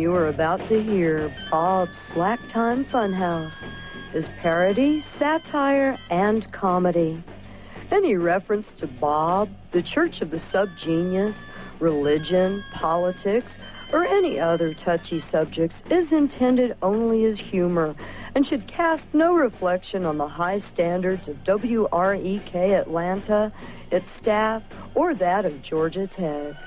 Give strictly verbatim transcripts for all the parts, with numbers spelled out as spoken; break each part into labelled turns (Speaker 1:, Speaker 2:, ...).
Speaker 1: you are about to hear Bob's Slack Time Funhouse is parody, satire, and comedy. Any reference to Bob, the Church of the Subgenius, religion, politics, or any other touchy subjects is intended only as humor and should cast no reflection on the high standards of W R E K Atlanta, its staff, or that of Georgia Tech.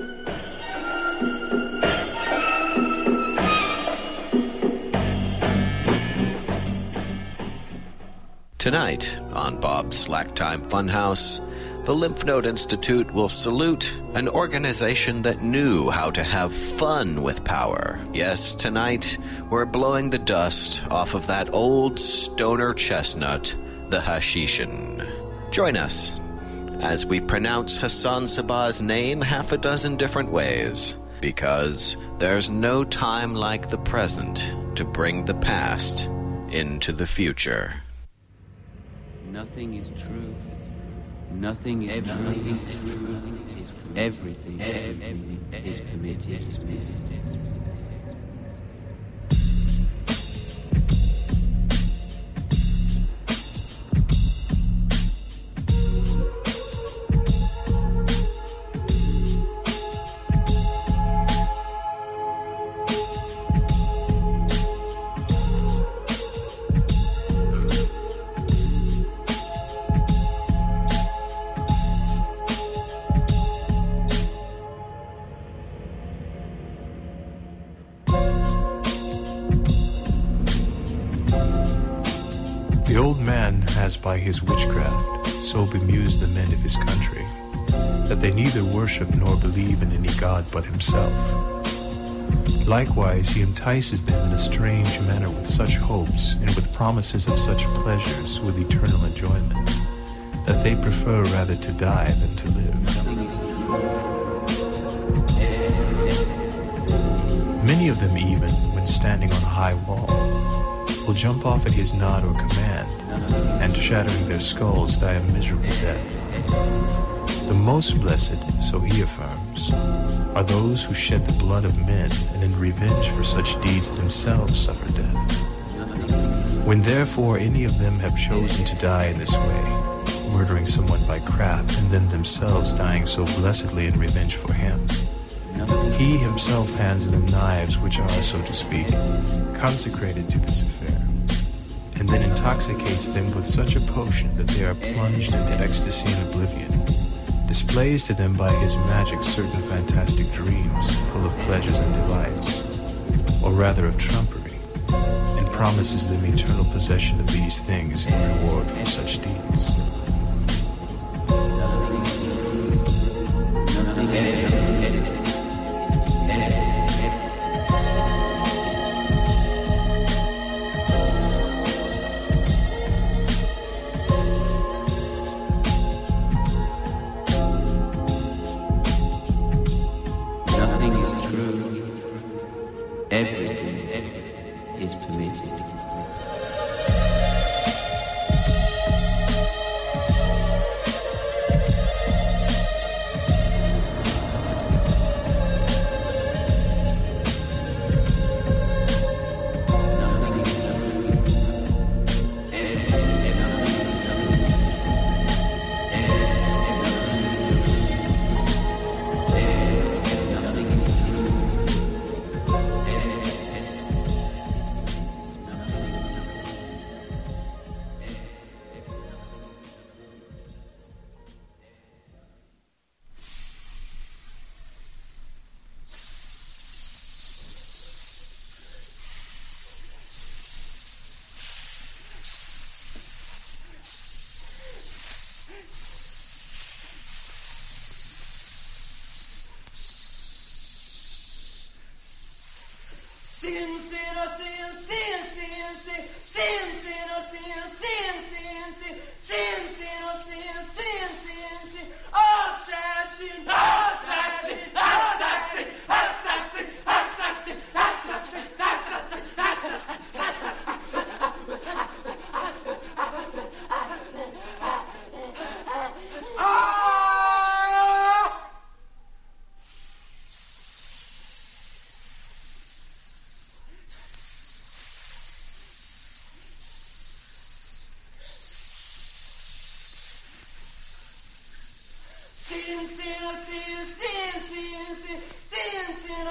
Speaker 2: Tonight on Bob's Slack Time Funhouse, the Lymph Node Institute will salute an organization that knew how to have fun with power. Yes, tonight we're blowing the dust off of that old stoner chestnut, the Hashishin. Join us as we pronounce Hassan Sabah's name half a dozen different ways, because there's no time like the present to bring the past into the future.
Speaker 3: Nothing is true. Nothing is everything true. Is true. Everything, everything is permitted. Is permitted.
Speaker 4: The old man has by his witchcraft so bemused the men of his country that they neither worship nor believe in any god but himself. Likewise, he entices them in a strange manner with such hopes and with promises of such pleasures with eternal enjoyment that they prefer rather to die than to live. Many of them even, when standing on a high wall, will jump off at his nod or command, and shattering their skulls die a miserable death. The most blessed, so he affirms, are those who shed the blood of men and in revenge for such deeds themselves suffer death. When therefore any of them have chosen to die in this way, murdering someone by craft and then themselves dying so blessedly in revenge for him, he himself hands them knives which are, so to speak, consecrated to this affair, and then intoxicates them with such a potion that they are plunged into ecstasy and oblivion, displays to them by his magic certain fantastic dreams full of pleasures and delights, or rather of trumpery, and promises them eternal possession of these things in reward for such deeds.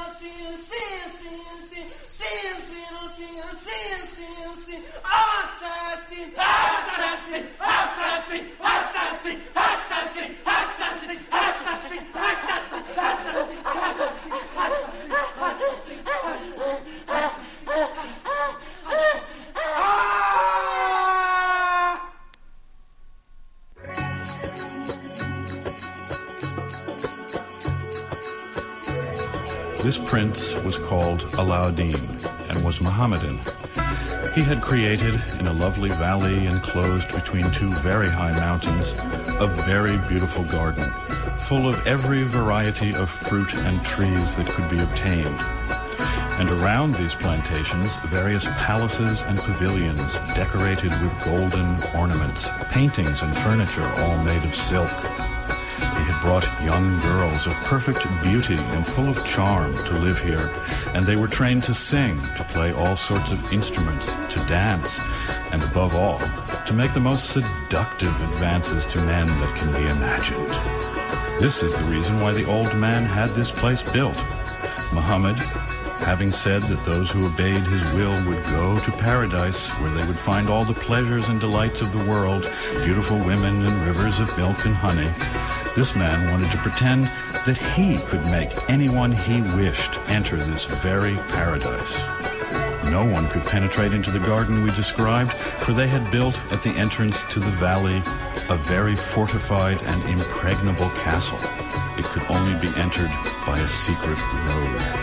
Speaker 5: This prince was called Alauddin and was Mohammedan. He had created, in a lovely valley enclosed between two very high mountains, a very beautiful garden, full of every variety of fruit and trees that could be obtained. And around these plantations, various palaces and pavilions decorated with golden ornaments, paintings and furniture all made of silk. He had brought young girls of perfect beauty and full of charm to live here, and they were trained to sing, to play all sorts of instruments, to dance, and above all, to make the most seductive advances to men that can be imagined. This is the reason why the old man had this place built. Muhammad, having said that those who obeyed his will would go to paradise, where they would find all the pleasures and delights of the world, beautiful women and rivers of milk and honey, this man wanted to pretend that he could make anyone he wished enter this very paradise. No one could penetrate into the garden we described, for they had built at the entrance to the valley a very fortified and impregnable castle. It could only be entered by a secret road.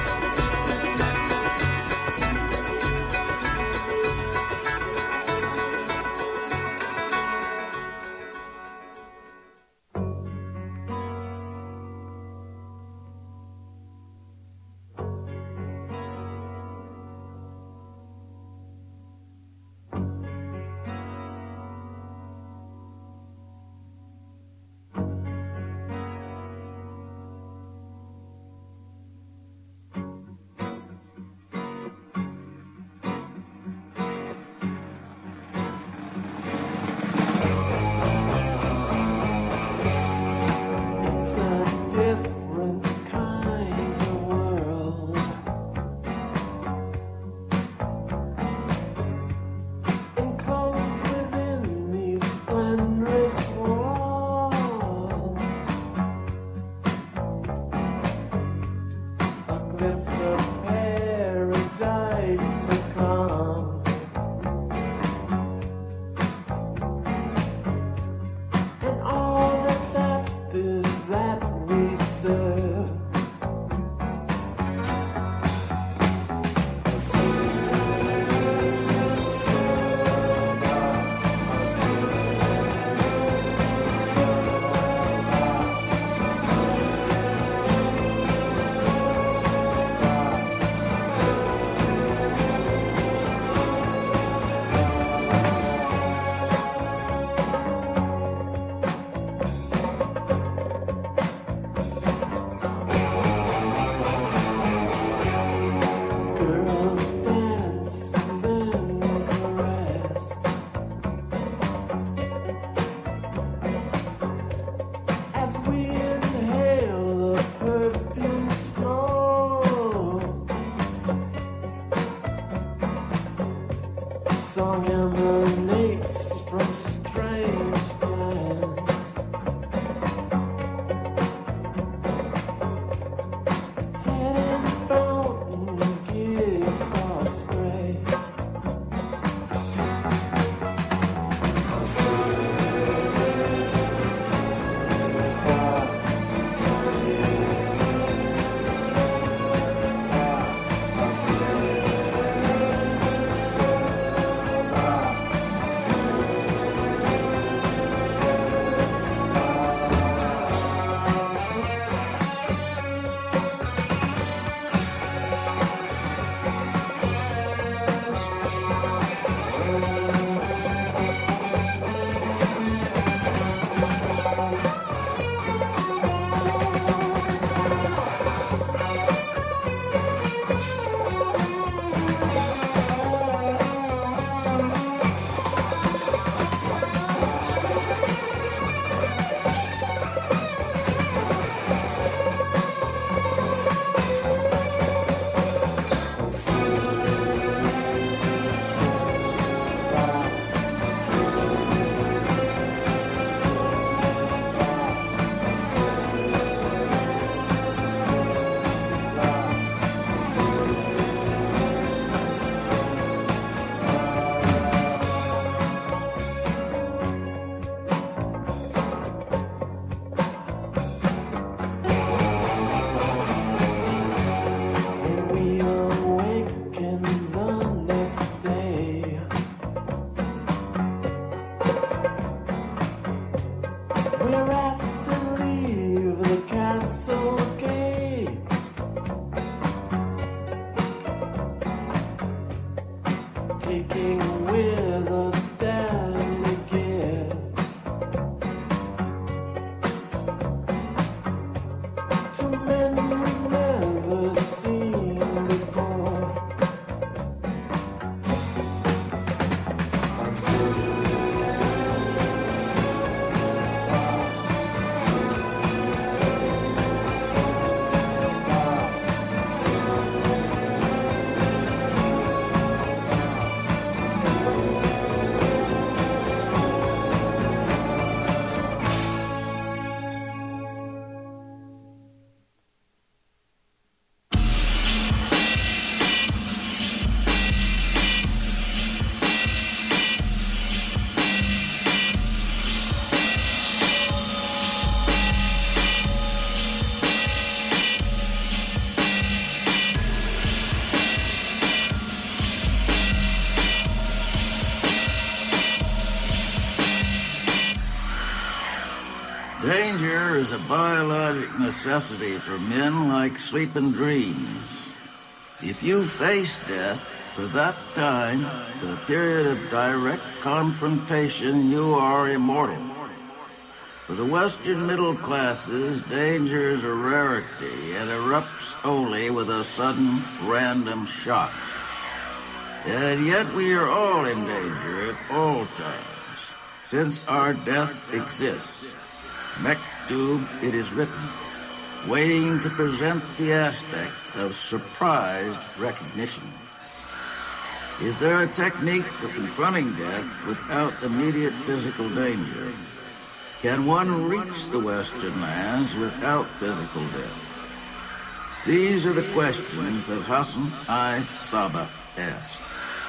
Speaker 6: Danger is a biologic necessity for men like sleeping dreams. If you face death, for that time, for the period of direct confrontation, you are immortal. For the Western middle classes, danger is a rarity and erupts only with a sudden, random shock. And yet we are all in danger at all times, since our death exists. Mektub, it is written, waiting to present the aspect of surprised recognition. Is there a technique for confronting death without immediate physical danger? Can one reach the Western lands without physical death? These are the questions that Hassan I. Sabbah asked.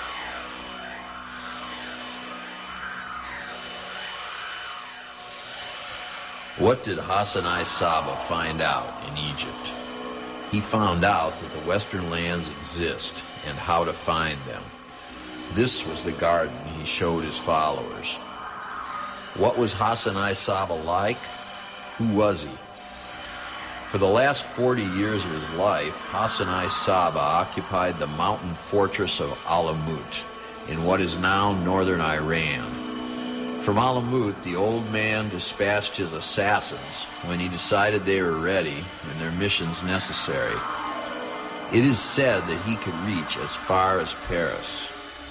Speaker 7: What did Hassan I. Sabbah find out in Egypt? He found out that the Western lands exist and how to find them. This was the garden he showed his followers. What was Hassan I. Sabbah like? Who was he? For the last forty years of his life, Hassan I. Sabbah occupied the mountain fortress of Alamut in what is now northern Iran. From Alamut, the old man dispatched his assassins when he decided they were ready and their missions necessary. It is said that he could reach as far as Paris.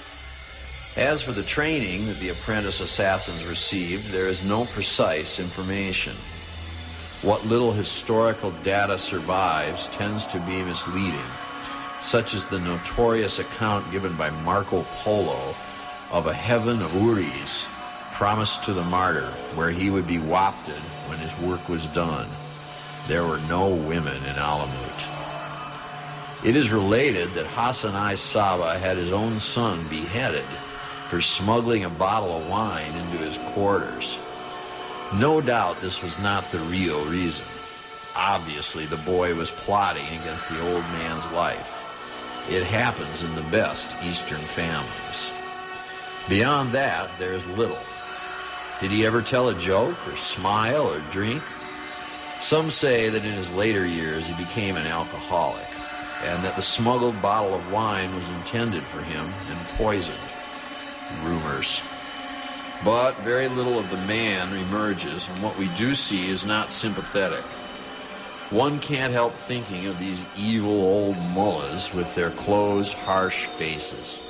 Speaker 7: As for the training that the apprentice assassins received, there is no precise information. What little historical data survives tends to be misleading, such as the notorious account given by Marco Polo of a heaven of Uris promised to the martyr, where he would be wafted when his work was done. There were no women in Alamut. It is related that Hassan I. Sabbah had his own son beheaded for smuggling a bottle of wine into his quarters. No doubt this was not the real reason. Obviously, the boy was plotting against the old man's life. It happens in the best Eastern families. Beyond that, there is little. Did he ever tell a joke or smile or drink? Some say that in his later years he became an alcoholic, and that the smuggled bottle of wine was intended for him and poisoned. Rumors. But very little of the man emerges, and what we do see is not sympathetic. One can't help thinking of these evil old mullahs with their closed, harsh faces.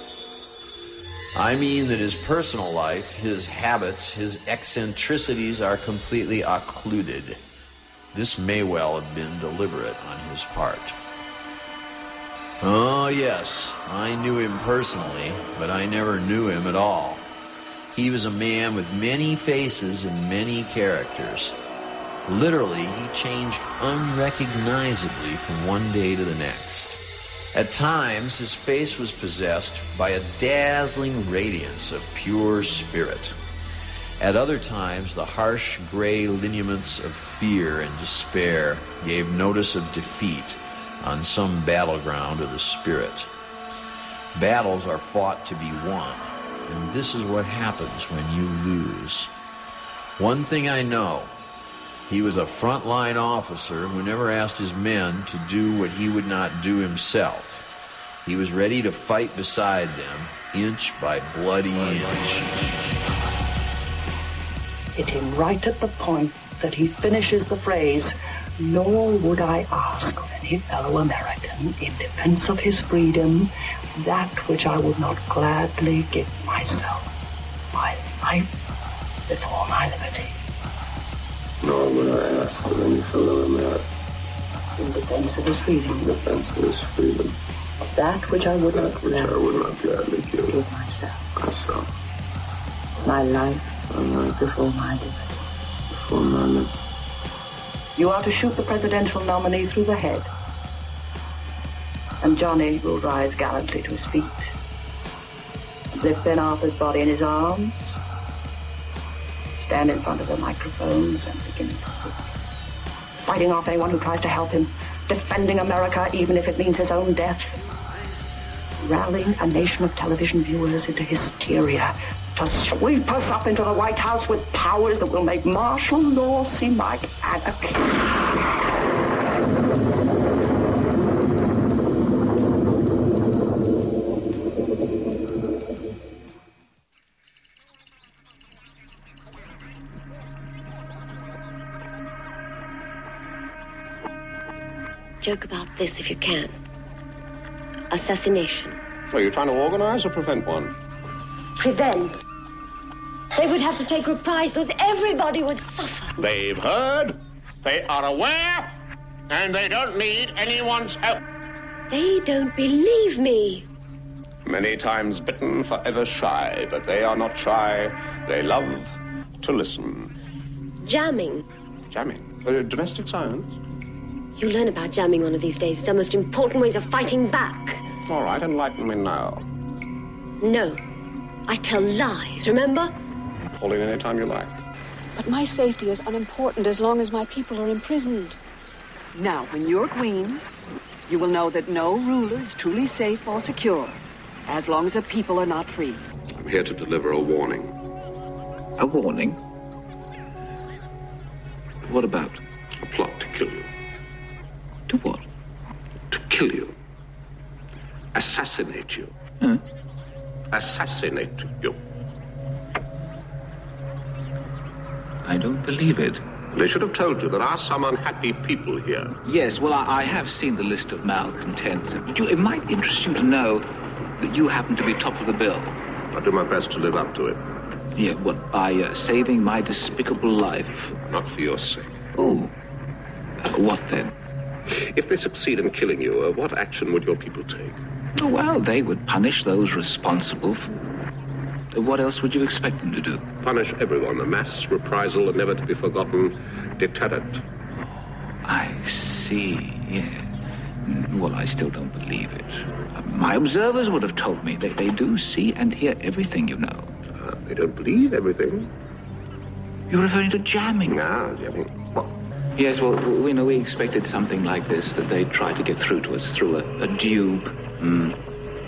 Speaker 7: I mean that his personal life, his habits, his eccentricities are completely occluded. This may well have been deliberate on his part. Oh, yes, I knew him personally, but I never knew him at all. He was a man with many faces and many characters. Literally, he changed unrecognizably from one day to the next. At times, his face was possessed by a dazzling radiance of pure spirit. At other times, the harsh gray lineaments of fear and despair gave notice of defeat on some battleground of the spirit. Battles are fought to be won, and this is what happens when you lose. One thing I know, he was a frontline officer who never asked his men to do what he would not do himself. He was ready to fight beside them, inch by bloody inch.
Speaker 8: Hit him right at the point that he finishes the phrase, "Nor would I ask of any fellow American in defense of his freedom that which I would not gladly give myself, my life before my liberty."
Speaker 9: Nor would I ask of any fellow American
Speaker 8: in defense of his freedom,
Speaker 9: in defense of his freedom,
Speaker 8: that which I would
Speaker 9: that
Speaker 8: not
Speaker 9: which
Speaker 8: gladly
Speaker 9: I would not gladly give,
Speaker 8: give myself,
Speaker 9: myself,
Speaker 8: my life
Speaker 9: my life
Speaker 8: before my liberty.
Speaker 9: before my liberty.
Speaker 8: You are to shoot the presidential nominee through the head, and Johnny will rise gallantly to his feet, lift Ben Arthur's body in his arms, stand in front of the microphones and begin to speak, fighting off anyone who tries to help him, defending America even if it means his own death, rallying a nation of television viewers into hysteria, to sweep us up into the White House with powers that will make martial law seem like anarchy.
Speaker 10: Joke about this if you can. Assassination.
Speaker 11: So you're trying to organize or prevent one?
Speaker 10: Prevent. They would have to take reprisals. Everybody would suffer.
Speaker 11: They've heard, they are aware, and they don't need anyone's help.
Speaker 10: They don't believe me.
Speaker 11: Many times bitten, forever shy, but they are not shy. They love to listen.
Speaker 10: Jamming.
Speaker 11: Jamming? Uh, domestic science?
Speaker 10: You'll learn about jamming one of these days. It's the most important ways of fighting back.
Speaker 11: All right, enlighten me now.
Speaker 10: No. I tell lies, remember?
Speaker 11: Call in any time you like.
Speaker 12: But my safety is unimportant as long as my people are imprisoned. Now, when you're queen, you will know that no ruler is truly safe or secure as long as the people are not free.
Speaker 11: I'm here to deliver a warning.
Speaker 13: A warning? What about?
Speaker 11: A plot to kill you.
Speaker 13: To what?
Speaker 11: To kill you. Assassinate you.
Speaker 13: Huh?
Speaker 11: Assassinate you.
Speaker 13: I don't believe it.
Speaker 11: They should have told you there are some unhappy people here.
Speaker 13: Yes, well, I, I have seen the list of malcontents. But you, it might interest you to know that you happen to be top of the bill.
Speaker 11: I'll do my best to live up to it.
Speaker 13: Yeah, what, by uh, saving my despicable life?
Speaker 11: Not for your sake.
Speaker 13: Oh. Uh, what then?
Speaker 11: If they succeed in killing you, uh, what action would your people take?
Speaker 13: Oh, well, they would punish those responsible for... What else would you expect them to do?
Speaker 11: Punish everyone. A mass reprisal, a never-to-be-forgotten deterrent.
Speaker 13: Oh, I see, yeah. Well, I still don't believe it. Uh, my observers would have told me that they do see and hear everything, you know.
Speaker 11: Uh, they don't believe everything.
Speaker 13: You're referring to jamming?
Speaker 11: Ah, jamming. What?
Speaker 13: Yes, well, we know we expected something like this, that they'd try to get through to us through a, a dupe. Mm.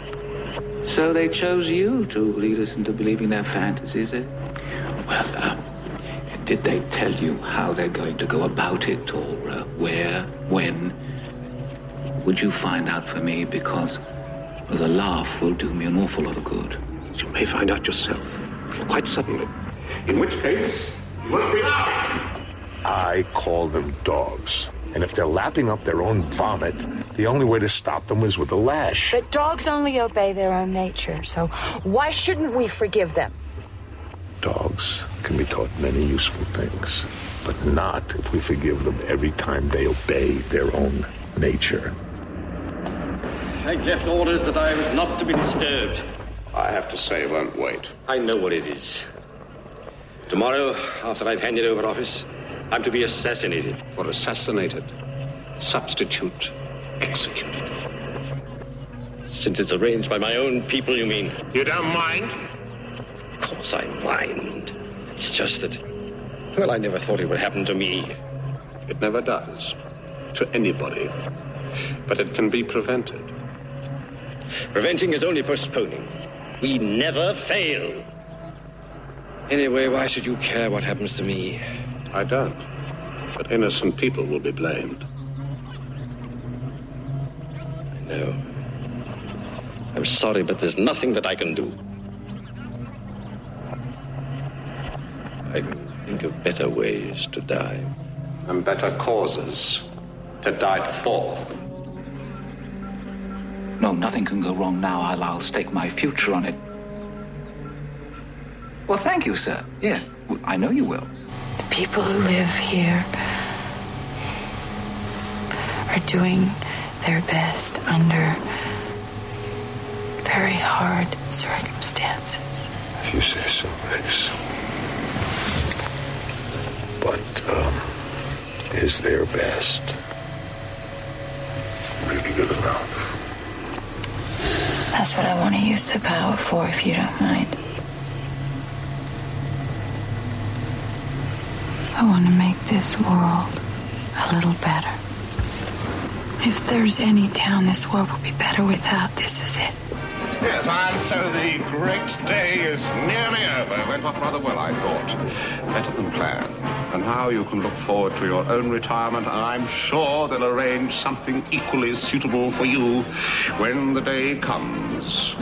Speaker 13: So they chose you to lead us into believing their fantasies, eh? Well, uh, did they tell you how they're going to go about it, or uh, where, when? Would you find out for me, because the laugh will do me an awful lot of good.
Speaker 11: You may find out yourself, quite suddenly. In which case, you won't be allowed.
Speaker 14: I call them dogs. And if they're lapping up their own vomit, the only way to stop them is with a lash.
Speaker 15: But dogs only obey their own nature, so why shouldn't we forgive them?
Speaker 14: Dogs can be taught many useful things, but not if we forgive them every time they obey their own nature.
Speaker 16: I left orders that I was not to be disturbed.
Speaker 11: I have to say, won't wait.
Speaker 16: I know what it is. Tomorrow, after I've handed over office, I'm to be assassinated.
Speaker 11: For assassinated, substitute, executed.
Speaker 16: Since it's arranged by my own people, you mean?
Speaker 11: You don't mind?
Speaker 16: Of course I mind. It's just that, well, I never thought it would happen to me.
Speaker 11: It never does. To anybody. But it can be prevented.
Speaker 16: Preventing is only postponing. We never fail. Anyway, why should you care what happens to me?
Speaker 11: I don't. But innocent people will be blamed.
Speaker 16: I know. I'm sorry, but there's nothing that I can do. I can think of better ways to die.
Speaker 11: And better causes to die for.
Speaker 13: No, nothing can go wrong now. I'll, I'll stake my future on it. Well, thank you, sir. Yeah, I know you will.
Speaker 15: The people who live here are doing their best under very hard circumstances.
Speaker 14: If you say so, Max. But, um, is their best really good enough?
Speaker 15: That's what I want to use the power for, if you don't mind. I want to make this world a little better. If there's any town this world will be better without, this is it.
Speaker 11: Yes, and so the great day is nearly over. went off rather well, I thought. Better than planned. And now you can look forward to your own retirement, and I'm sure they'll arrange something equally suitable for you when the day comes.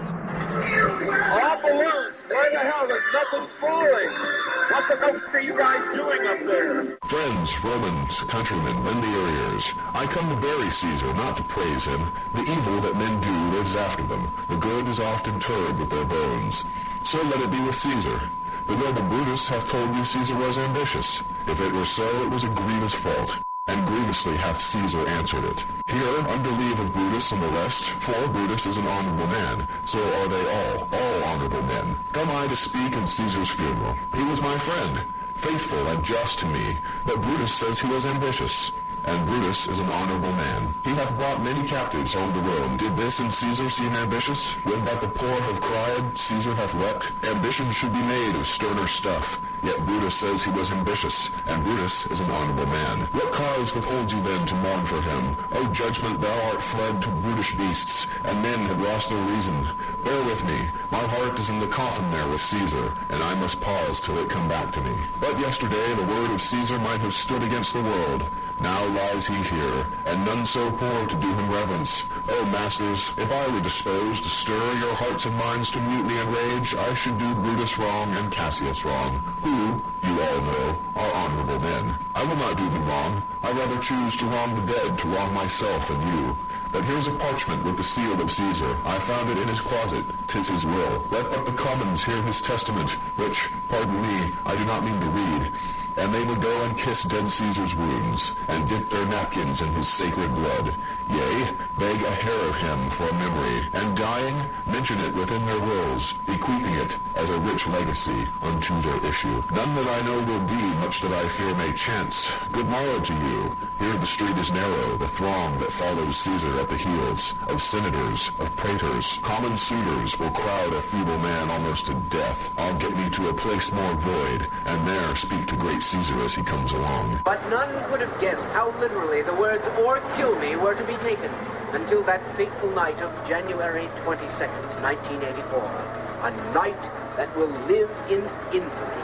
Speaker 17: Awful loose! Where the hell? There's nothing falling! What the folks are you guys doing up there?
Speaker 14: Friends, Romans, countrymen, lend the your ears. I come to bury Caesar, not to praise him. The evil that men do lives after them. The good is oft interred with their bones. So let it be with Caesar. The noble Brutus hath told you Caesar was ambitious. If it were so, it was a grievous fault. And grievously hath Caesar answered it. Here, under leave of Brutus and the rest, for Brutus is an honorable man, so are they all, all honorable men. Come I to speak in Caesar's funeral. He was my friend, faithful and just to me, but Brutus says he was ambitious. And Brutus is an honorable man. He hath brought many captives home to Rome. Did this in Caesar seem ambitious? When but the poor have cried, Caesar hath wept. Ambition should be made of sterner stuff. Yet Brutus says he was ambitious, and Brutus is an honorable man. What cause withholds you then to mourn for him? O judgment, thou art fled to brutish beasts, and men have lost their reason. Bear with me. My heart is in the coffin there with Caesar, and I must pause till it come back to me. But yesterday the word of Caesar might have stood against the world. Now lies he here, and none so poor to do him reverence. O masters, if I were disposed to stir your hearts and minds to mutiny and rage, I should do Brutus wrong and Cassius wrong, who, you all know, are honorable men. I will not do them wrong. I rather choose to wrong the dead, to wrong myself and you. But here's a parchment with the seal of Caesar. I found it in his closet. 'Tis his will. Let but the commons hear his testament, which, pardon me, I do not mean to read. And they would go and kiss dead Caesar's wounds, and dip their napkins in his sacred blood. Yea, beg a hair of him for memory, and dying, mention it within their wills, bequeathing it as a rich legacy unto their issue. None that I know will be, much that I fear may chance. Good morrow to you. Here the street is narrow, the throng that follows Caesar at the heels, of senators, of praetors, common suitors will crowd a feeble man almost to death. I'll get me to a place more void, and there speak to great Caesar as he comes along.
Speaker 18: But none could have guessed how literally the words "or kill me" were to be taken until that fateful night of January twenty-second, nineteen eighty-four, a night that will live in infamy.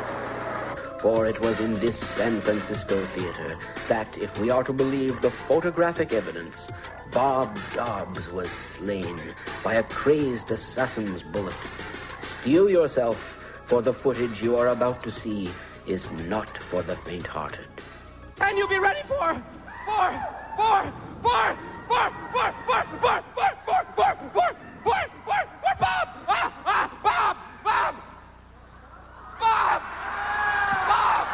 Speaker 18: For it was in this San Francisco theater that, if we are to believe the photographic evidence, Bob Dobbs was slain by a crazed assassin's bullet. Steel yourself, for the footage you are about to see is not for the faint-hearted.
Speaker 19: And you'll be ready for, for, for, for, for, for, for, for, for, for, for, for, for, for, for, Bob! Ah, ah, Bob! Bob! Bob! Bob!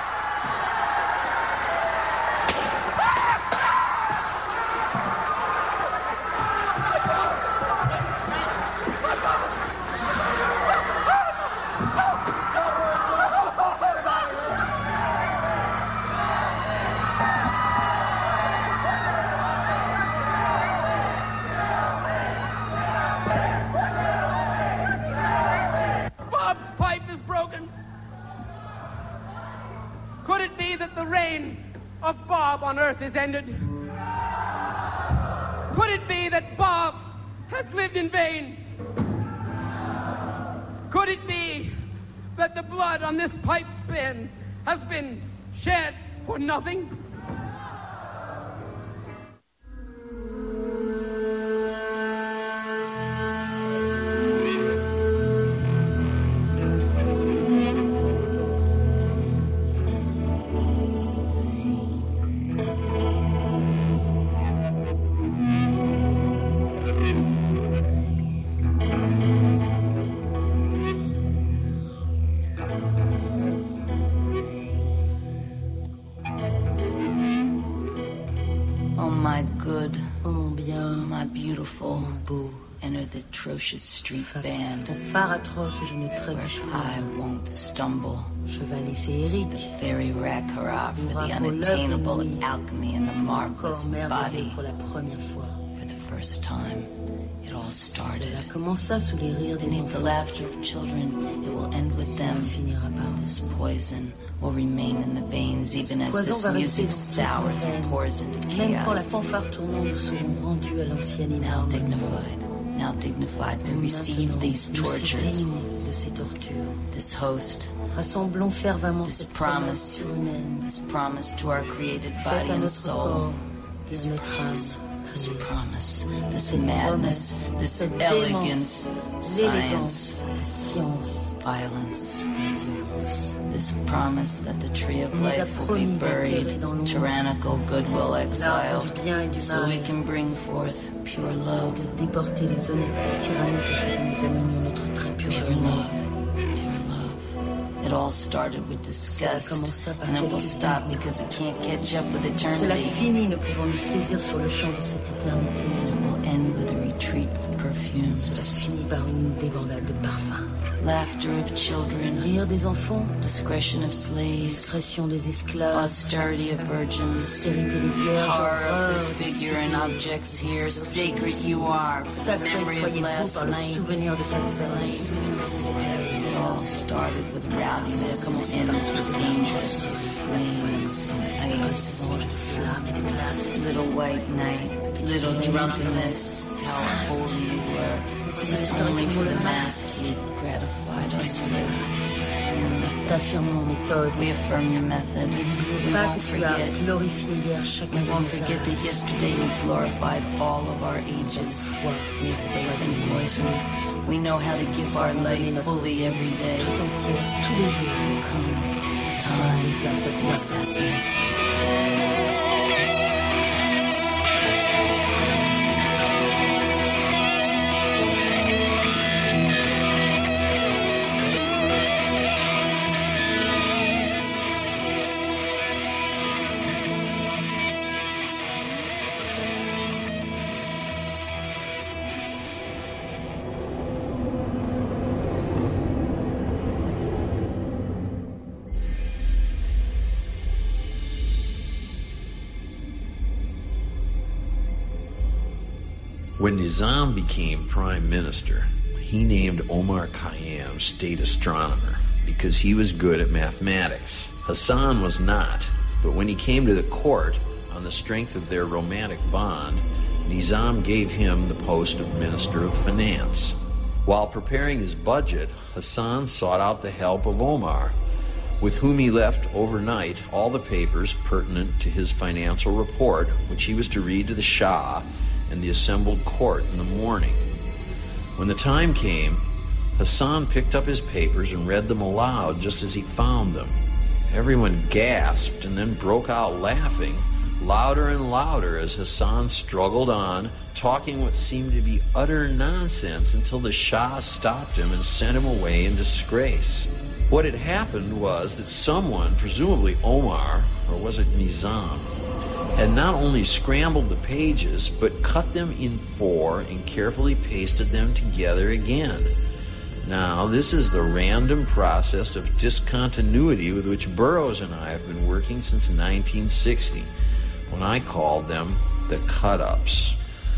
Speaker 19: Could it be that the reign of Bob on Earth is ended? Could it be that Bob has lived in vain? Could it be that the blood on this pipe's bin has been shed for nothing?
Speaker 20: Atrocious street band. Ton phare atroce, je ne trébuche pas. I won't stumble. Chevalier féerique. The fairy Rakarov for the unattainable alchemy and the marvelous body. Pour la première fois. For the first time, it all started. Cela commença sous les rires des enfants. Beneath the laughter of children, it will end with them. Finira par this poison will remain in the veins, even as this music sours and pours into chaos. Même quand la fanfare tournante, nous serons rendus à l'ancienne inharmonie. Now dignified, now dignified, we receive these tortures. de ces tortures. This host, rassemblons fervemment cette promise humaine, this promise to our created body and soul, this promise, this promise, this madness, this elegance, science, science, violence, violence. This promise that the tree of life will be buried, tyrannical goodwill exiled, so we can bring forth pure love. De déporter les honnêtetés tyranniques afin que nous amenions notre très pure love. Pure love. It all started with disgust, and it will stop because it can't catch up with eternity. Cela finit, ne pouvons nous saisir sur le champ de cette éternité. And it will end with a retreat of perfumes. Cela finit par une débandade de parfums. Laughter of children, rire des enfants, discretion of slaves, discrétion des esclaves, austerity of virgins, austérité des vierges, horror of the figure and objects here, sacred you are, sacré soyez-vous par le souvenir de cette veille. It all started with rowdiness, ends with dangerous flames, ice, little white night, little drunkenness, how holy you were. Only for the mask you gratified us with. T'affirmons méthode. We affirm your method. We won't forget. We won't forget that yesterday you glorified all of our ages. We have faith in poison. We know how to give our life fully every day. Come, the time, the assassins.
Speaker 7: When Nizam became prime minister, he named Omar Khayyam state astronomer because he was good at mathematics. Hassan was not, but when he came to the court, on the strength of their romantic bond, Nizam gave him the post of Minister of Finance. While preparing his budget, Hassan sought out the help of Omar, with whom he left overnight all the papers pertinent to his financial report, which he was to read to the Shah and the assembled court in the morning. When the time came, Hassan picked up his papers and read them aloud just as he found them. Everyone gasped and then broke out laughing, louder and louder as Hassan struggled on, talking what seemed to be utter nonsense until the Shah stopped him and sent him away in disgrace. What had happened was that someone, presumably Omar, or was it Nizam, had not only scrambled the pages, but cut them in four and carefully pasted them together again. Now, this is the random process of discontinuity with which Burroughs and I have been working since nineteen sixty, when I called them the cut-ups.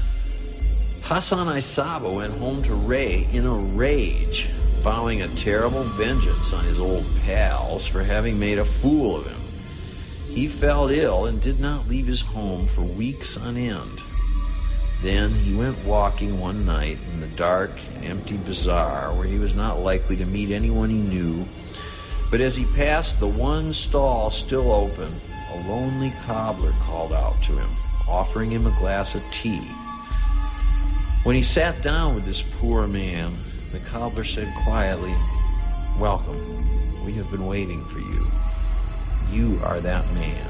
Speaker 7: Hassan Isaba went home to Ray in a rage, vowing a terrible vengeance on his old pals for having made a fool of him. He fell ill and did not leave his home for weeks on end. Then he went walking one night in the dark and empty bazaar where he was not likely to meet anyone he knew. But as he passed the one stall still open, a lonely cobbler called out to him, offering him a glass of tea. When he sat down with this poor man, the cobbler said quietly, "Welcome. We have been waiting for you. You are that man."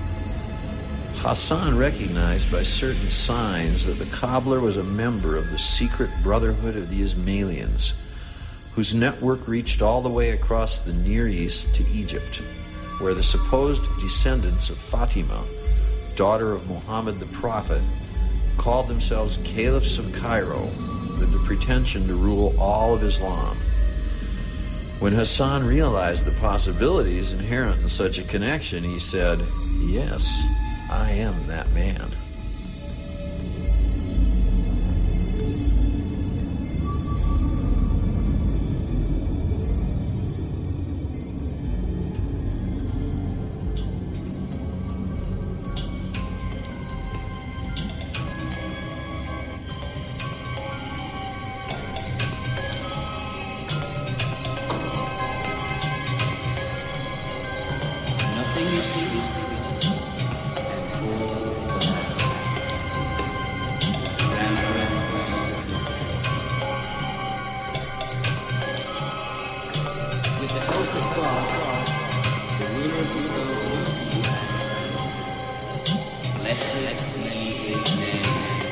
Speaker 7: Hassan recognized by certain signs that the cobbler was a member of the secret brotherhood of the Ismailians, whose network reached all the way across the Near East to Egypt, where the supposed descendants of Fatima, daughter of Muhammad the Prophet, called themselves Caliphs of Cairo with the pretension to rule all of Islam. When Hassan realized the possibilities inherent in such a connection, he said, "Yes, I am that man."
Speaker 3: of God, the winner of the golden sea. Blessed be his name.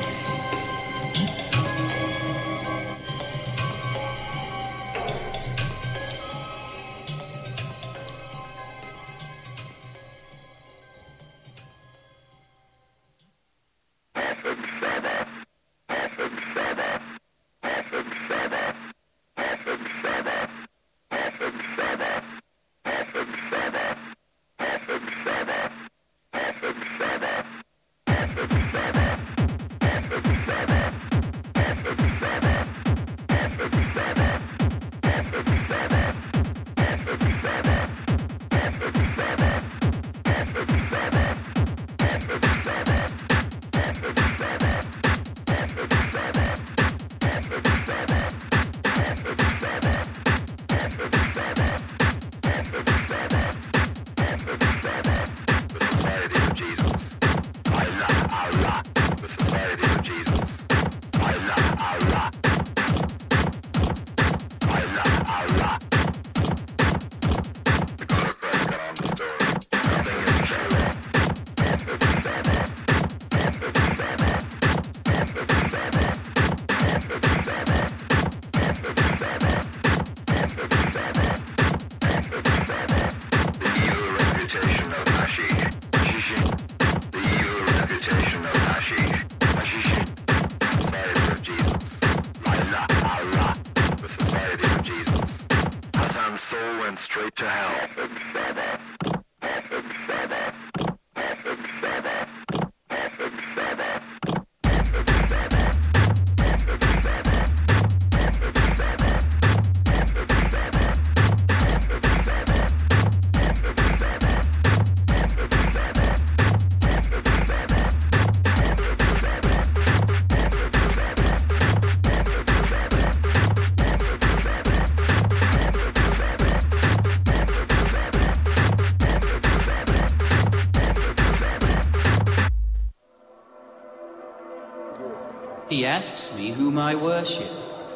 Speaker 3: He asks me whom I worship.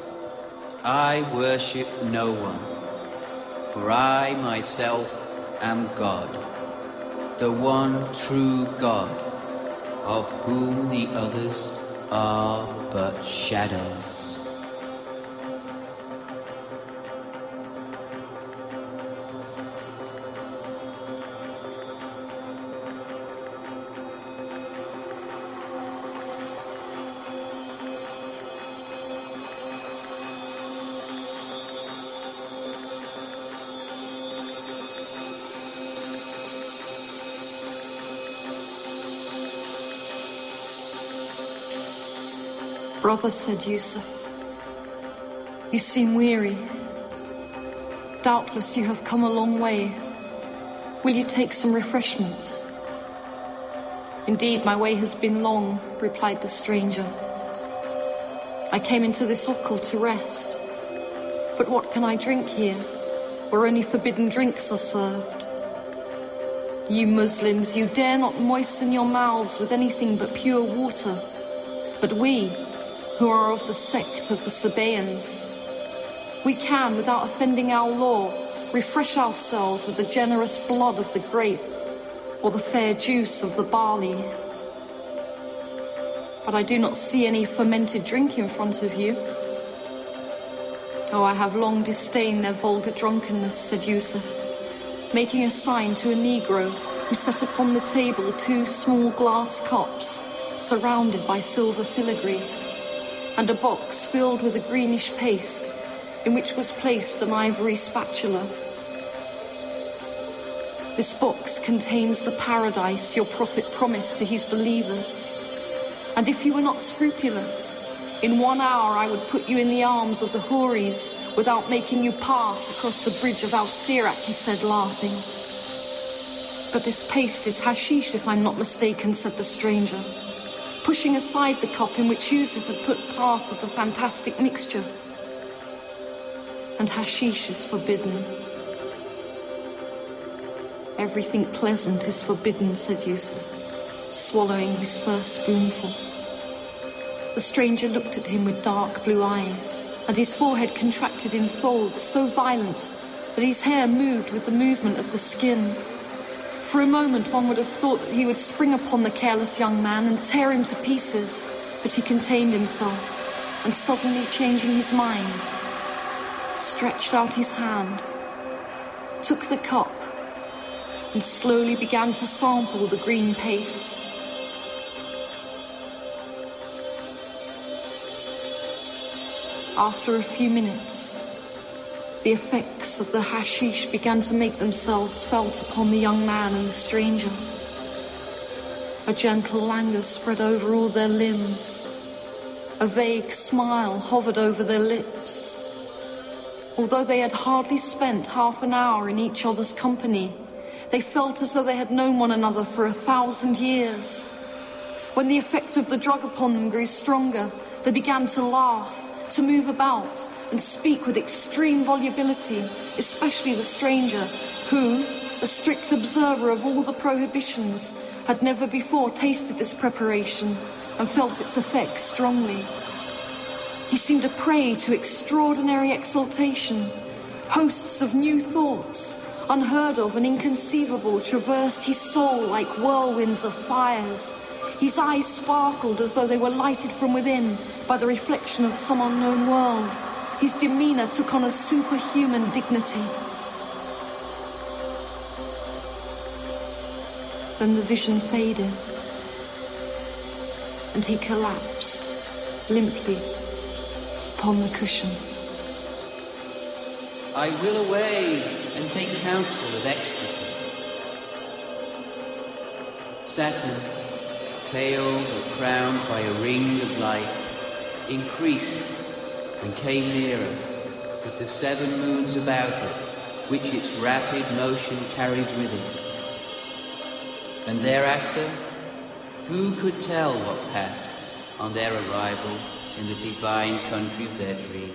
Speaker 3: I worship no one, for I myself am God, the one true God, of whom the others are but shadows.
Speaker 15: Brother, said Yusuf, you seem weary. Doubtless you have come a long way. Will you take some refreshments? Indeed, my way has been long, replied the stranger. I came into this okul to rest. But what can I drink here, where only forbidden drinks are served? You Muslims, you dare not moisten your mouths with anything but pure water. But we, who are of the sect of the Sabaeans, we can, without offending our law, refresh ourselves with the generous blood of the grape or the fair juice of the barley. But I do not see any fermented drink in front of you. Oh, I have long disdained their vulgar drunkenness, said Yusuf, making a sign to a Negro who set upon the table two small glass cups surrounded by silver filigree, and a box filled with a greenish paste in which was placed an ivory spatula. This box contains the paradise your prophet promised to his believers. And if you were not scrupulous, in one hour I would put you in the arms of the Houris without making you pass across the bridge of Al-Sirat, he said, laughing. But this paste is hashish, if I'm not mistaken, said the stranger, pushing aside the cup in which Yusuf had put part of the fantastic mixture. And hashish is forbidden. Everything pleasant is forbidden, said Yusuf, swallowing his first spoonful. The stranger looked at him with dark blue eyes, and his forehead contracted in folds so violent that his hair moved with the movement of the skin. For a moment one would have thought that he would spring upon the careless young man and tear him to pieces, but he contained himself, and suddenly changing his mind, stretched out his hand, took the cup, and slowly began to sample the green paste. After a few minutes, the effects of the hashish began to make themselves felt upon the young man and the stranger. A gentle languor spread over all their limbs. A vague smile hovered over their lips. Although they had hardly spent half an hour in each other's company, they felt as though they had known one another for a thousand years. When the effect of the drug upon them grew stronger, they began to laugh, to move about, and speak with extreme volubility, especially the stranger, who, a strict observer of all the prohibitions, had never before tasted this preparation and felt its effects strongly. He seemed a prey to extraordinary exaltation. Hosts of new thoughts, unheard of and inconceivable, traversed his soul like whirlwinds of fires. His eyes sparkled as though they were lighted from within by the reflection of some unknown world. His demeanor took on a superhuman dignity. Then the vision faded, and he collapsed limply upon the cushions.
Speaker 3: I will away and take counsel of ecstasy. Saturn, pale but crowned by a ring of light, increased and came nearer, with the seven moons about it, which its rapid motion carries with it. And thereafter, who could tell what passed on their arrival in the divine country of their dreams?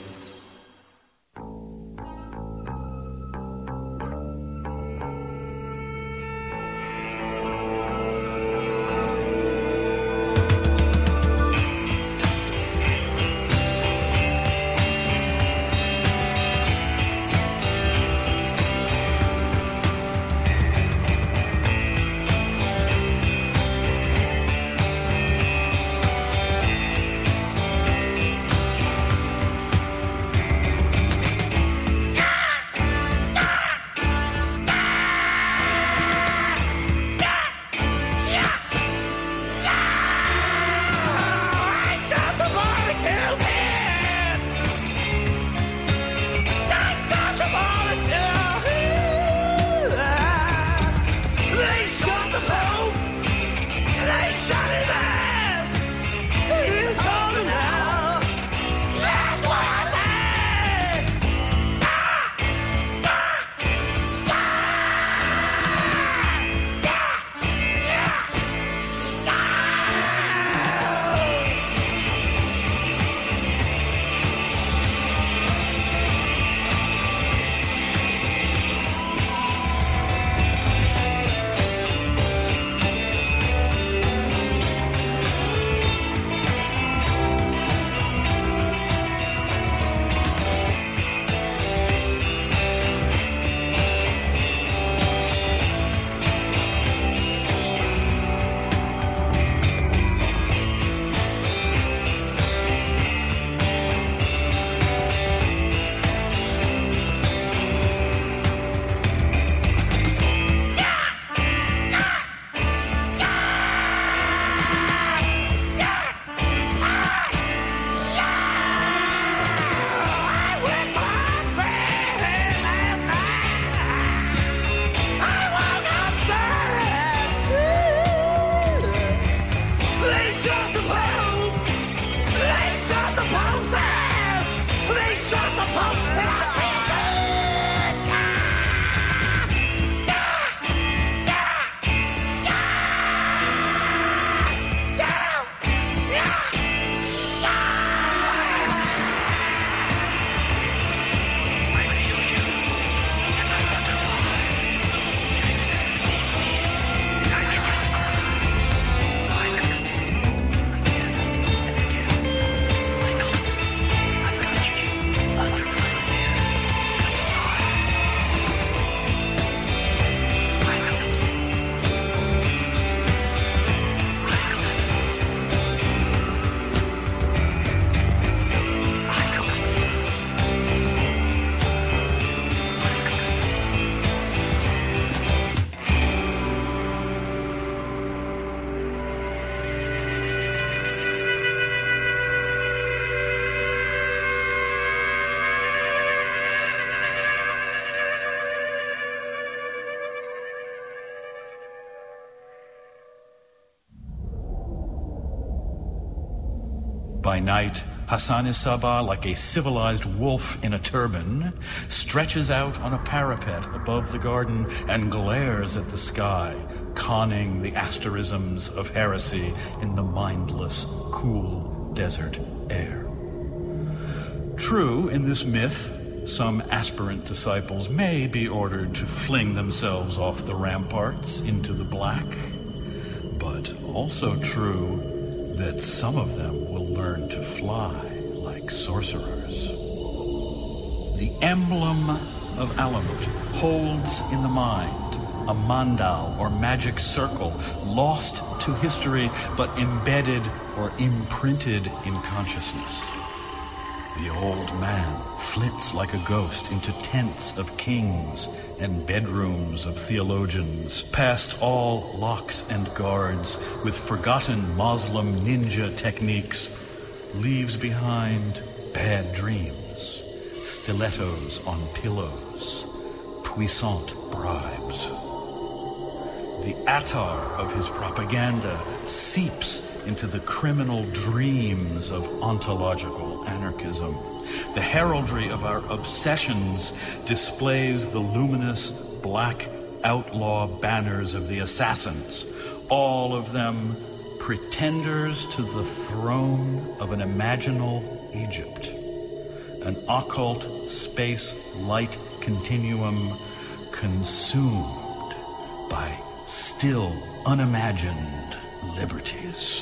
Speaker 5: By night, Hassan-i-Sabbah, like a civilized wolf in a turban, stretches out on a parapet above the garden and glares at the sky, conning the asterisms of heresy in the mindless, cool desert air. True, in this myth, some aspirant disciples may be ordered to fling themselves off the ramparts into the black, but also true that some of them will learn to fly like sorcerers. The emblem of Alamut holds in the mind a mandal or magic circle lost to history but embedded or imprinted in consciousness. The old man flits like a ghost into tents of kings and bedrooms of theologians, past all locks and guards with forgotten Muslim ninja techniques, leaves behind bad dreams, stilettos on pillows, puissant bribes. The attar of his propaganda seeps into the criminal dreams of ontological anarchism. The heraldry of our obsessions displays the luminous black outlaw banners of the assassins, all of them pretenders to the throne of an imaginal Egypt, an occult space light continuum consumed by still unimagined liberties.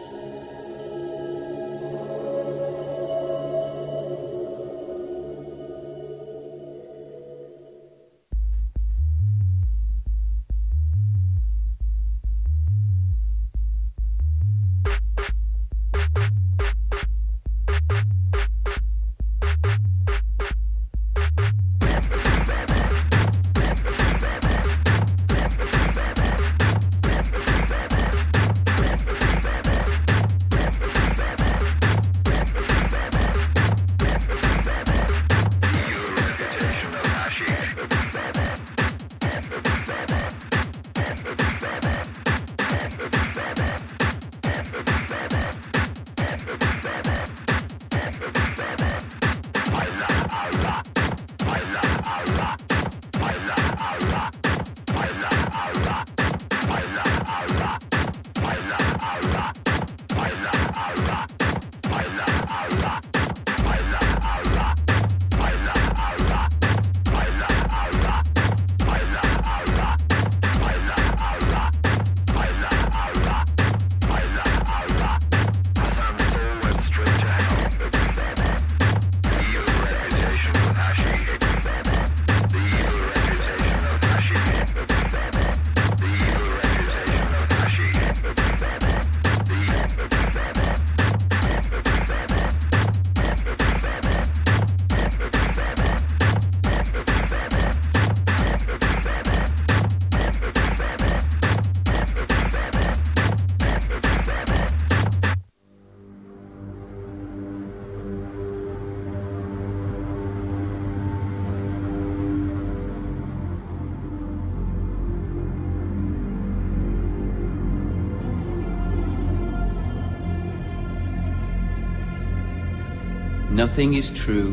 Speaker 3: Nothing is true,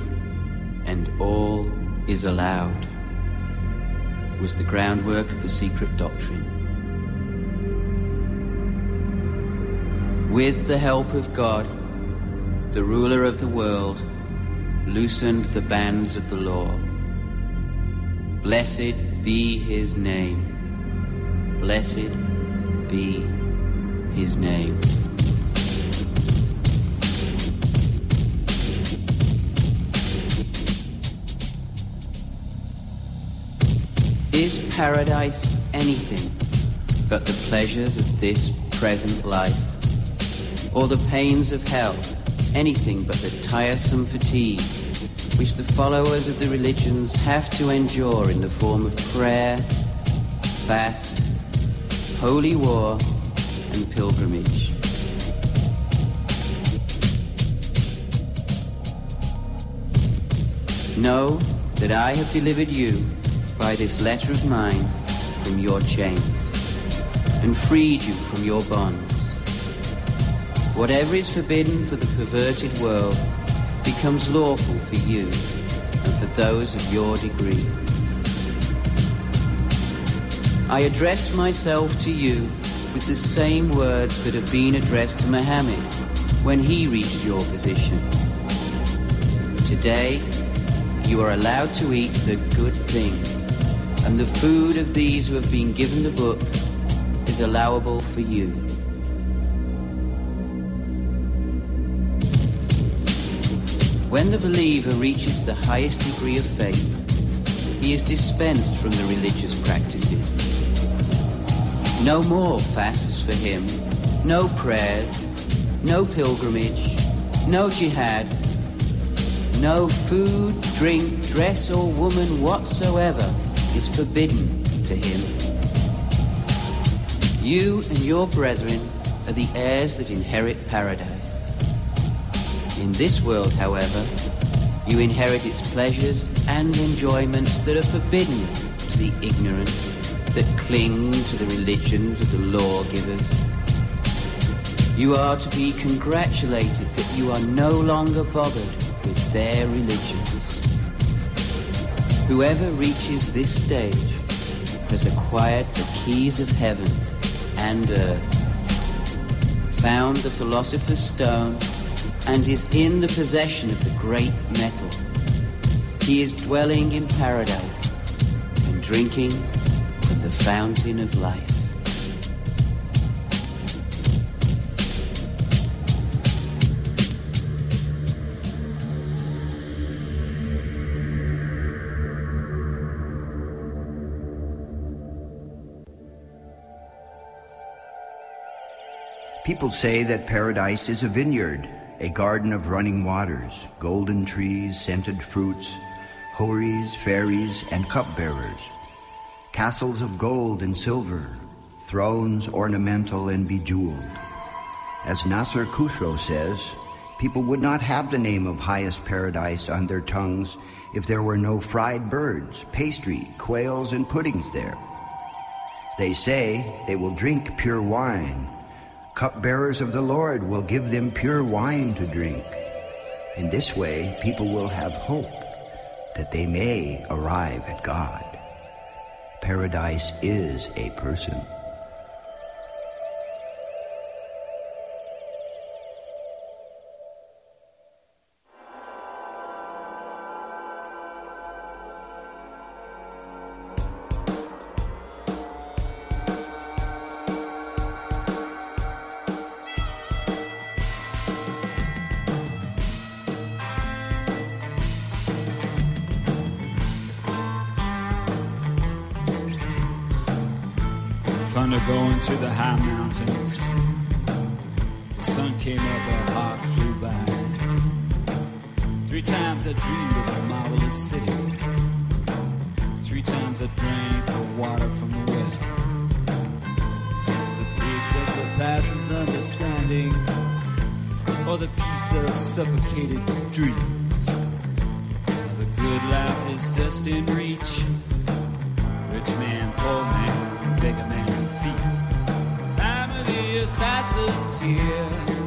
Speaker 3: and all is allowed, was the groundwork of the secret doctrine. With the help of God, the ruler of the world loosened the bands of the law. Blessed be his name. Blessed be his name. Is paradise anything but the pleasures of this present life? Or the pains of hell anything but the tiresome fatigue which the followers of the religions have to endure in the form of prayer, fast, holy war, and pilgrimage? Know that I have delivered you by this letter of mine from your chains and freed you from your bonds. Whatever is forbidden for the perverted world becomes lawful for you and for those of your degree. I address myself to you with the same words that have been addressed to Muhammad when he reached your position. Today, you are allowed to eat the good things, and the food of these who have been given the book is allowable for you. When the believer reaches the highest degree of faith, he is dispensed from the religious practices. No more fasts for him, no prayers, no pilgrimage, no jihad, no food, drink, dress, or woman whatsoever is forbidden to him. You and your brethren are the heirs that inherit paradise. In this world, however, you inherit its pleasures and enjoyments that are forbidden to the ignorant that cling to the religions of the lawgivers. You are to be congratulated that you are no longer bothered with their religions. Whoever reaches this stage has acquired the keys of heaven and earth, found the philosopher's stone, and is in the possession of the great metal. He is dwelling in paradise and drinking from the fountain of life.
Speaker 21: People say that paradise is a vineyard, a garden of running waters, golden trees, scented fruits, houris, fairies, and cupbearers, castles of gold and silver, thrones ornamental and bejeweled. As Nasser Khusro says, people would not have the name of highest paradise on their tongues if there were no fried birds, pastry, quails, and puddings there. They say they will drink pure wine. Cupbearers of the Lord will give them pure wine to drink. In this way, people will have hope that they may arrive at God. Paradise is a person.
Speaker 22: Thunder going to the high mountains. The sun came up, a hawk flew by. Three times I dreamed of a marvelous city. Three times I drank the water from the well. Since the precepts of passes understanding, or the peace of suffocated dreams, now the good life is just in reach. Rich man, poor man, beggar man, thief. Time of the assassins here.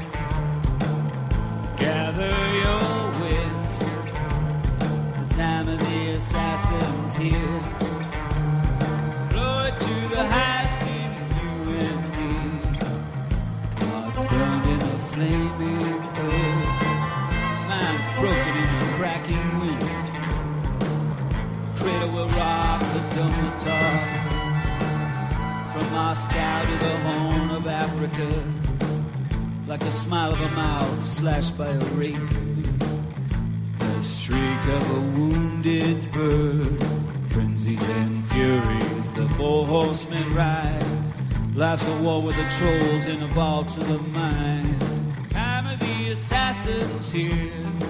Speaker 22: Gather your wits. The time of the assassins here. Blow it to the highest in you and me. Hearts burned in the flaming earth. Minds broken in the cracking wind. Cradle will rock, the dome will talk. From Moscow to the Horn of Africa, like the smile of a mouth slashed by a razor, the shriek of a wounded bird, frenzies and furies, the four horsemen ride. Life's a war with the trolls in the vaults of the mine. Time of the assassins here.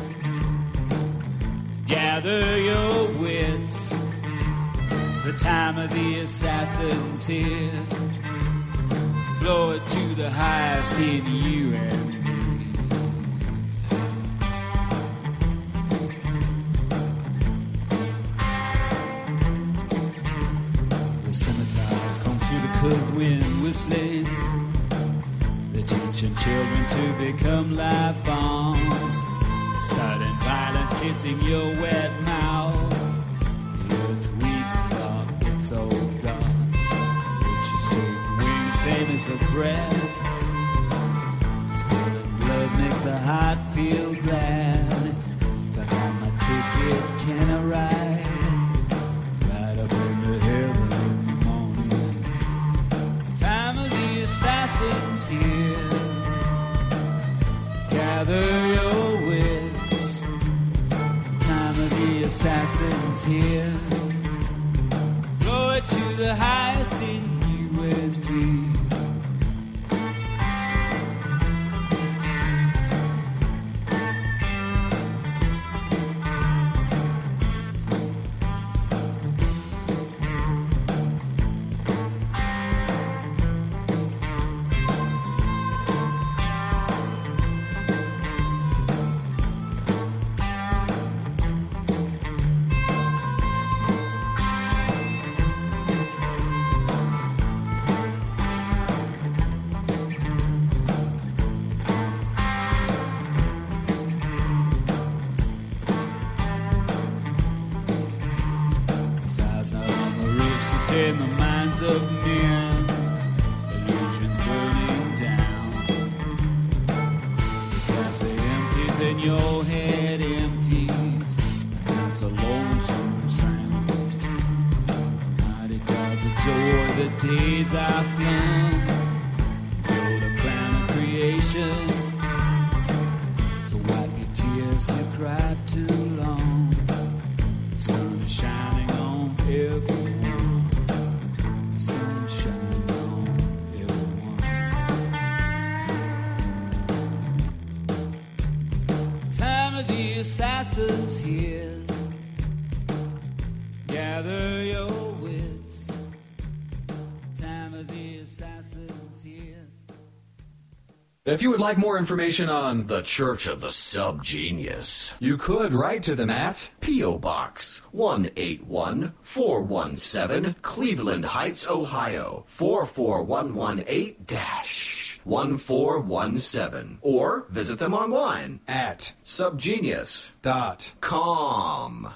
Speaker 22: Gather your wits. The time of the assassins here. Blow it to the highest in you and me. The scimitars come through the cold wind whistling. They teaching children to become live bombs. Sudden violence kissing your wet mouth. The earth weeps for its old gods. Witches take wing famous of breath. Spilling blood makes the heart feel glad. If I got my ticket, can I ride? Right up into heaven in the morning. Time of the assassins here. Gather your wits. Time of the assassins here. Blow it to the highest in you and me. In the minds of men, illusions burning down. The cafe empties and your head empties, and it's a lonesome sound. Mighty gods adore the days I flung. Build a crown of creation, so wipe your tears, you cried too long. The sun is shining on everyone. Sun shines on everyone. Time of the assassins here. Gather your wits. Time of the assassins here.
Speaker 1: If you would like more information on
Speaker 2: the Church of the Subgenius,
Speaker 1: you could write to them at
Speaker 2: P O. Box one eight one four one seven, Cleveland Heights, Ohio four four one one eight one four one seven, or visit them online
Speaker 1: at
Speaker 2: subgenius
Speaker 1: dot
Speaker 2: com.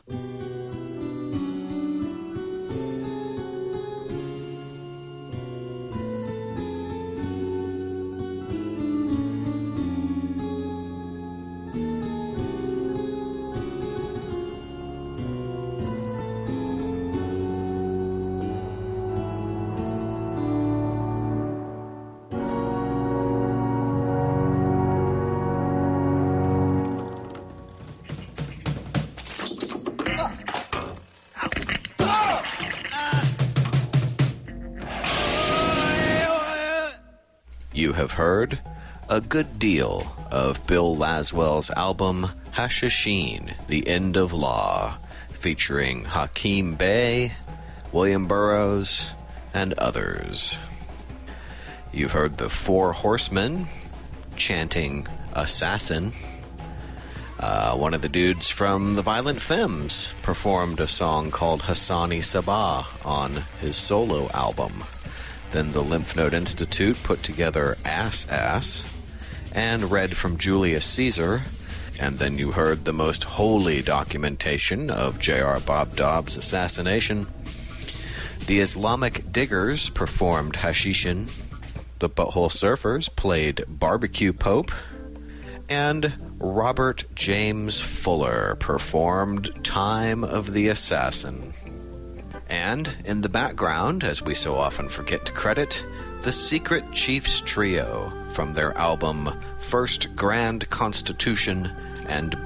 Speaker 2: You have heard a good deal of Bill Laswell's album Hashashin, The End of Law, featuring Hakeem Bey, William Burroughs, and others. You've heard the Four Horsemen chanting Assassin. Uh, one of the dudes from the Violent Femmes performed a song called Hassani Sabah on his solo album. Then the Lymph Node Institute put together Ass Ass and read from Julius Caesar. And then you heard the most holy documentation of J R. Bob Dobbs' assassination. The Islamic Diggers performed Hashishin. The Butthole Surfers played Barbecue Pope. And Robert James Fuller performed Time of the Assassin. And in the background, as we so often forget to credit, the Secret Chiefs Trio from their album First Grand Constitution and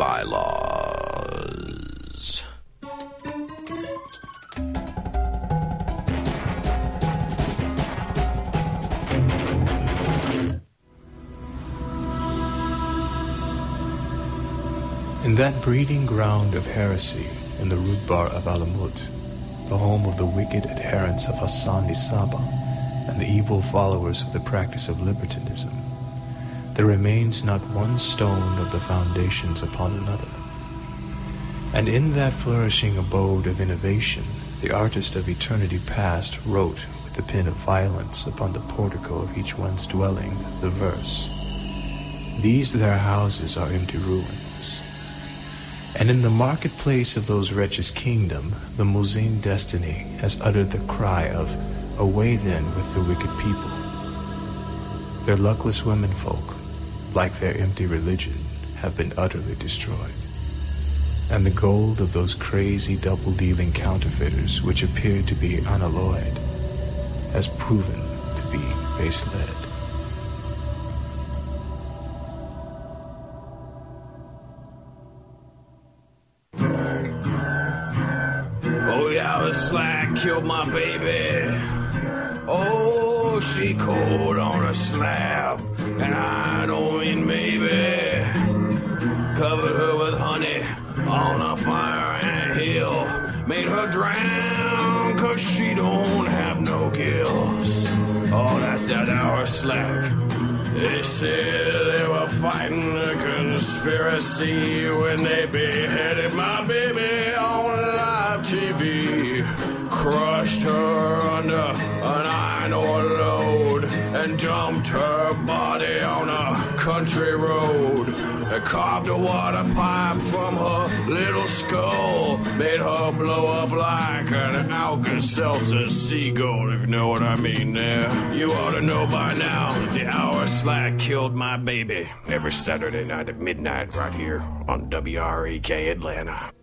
Speaker 2: Bylaws.
Speaker 4: In that breeding ground of heresy in the Rudbar of Alamut, the home of the wicked adherents of Hassani Sabah and the evil followers of the practice of libertinism, there remains not one stone of the foundations upon another. And in that flourishing abode of innovation, the artist of eternity past wrote with the pin of violence upon the portico of each one's dwelling the verse, "These their houses are empty ruins." And in the marketplace of those wretches' kingdom, the Muezzin Destiny has uttered the cry of, "Away then with the wicked people." Their luckless womenfolk, like their empty religion, have been utterly destroyed. And the gold of those crazy double-dealing counterfeiters, which appeared to be unalloyed, has proven to be base lead.
Speaker 6: Oh yeah, the slag killed my baby. Oh, she cold on a slab, and I don't mean maybe. Covered her with honey on a fire ant hill. Made her drown, cause she don't have no gills. Oh, that's that hour slack. They said they were fighting a conspiracy when they beheaded my baby on live T V. Crushed her under an iron ore load and dumped her body on a country road. They carved a water pipe from her little skull, made her blow up like an Alka-Seltzer seagull, if you know what I mean there. You ought to know by now that the hour slack killed my baby every Saturday night at midnight right here on W R E K Atlanta.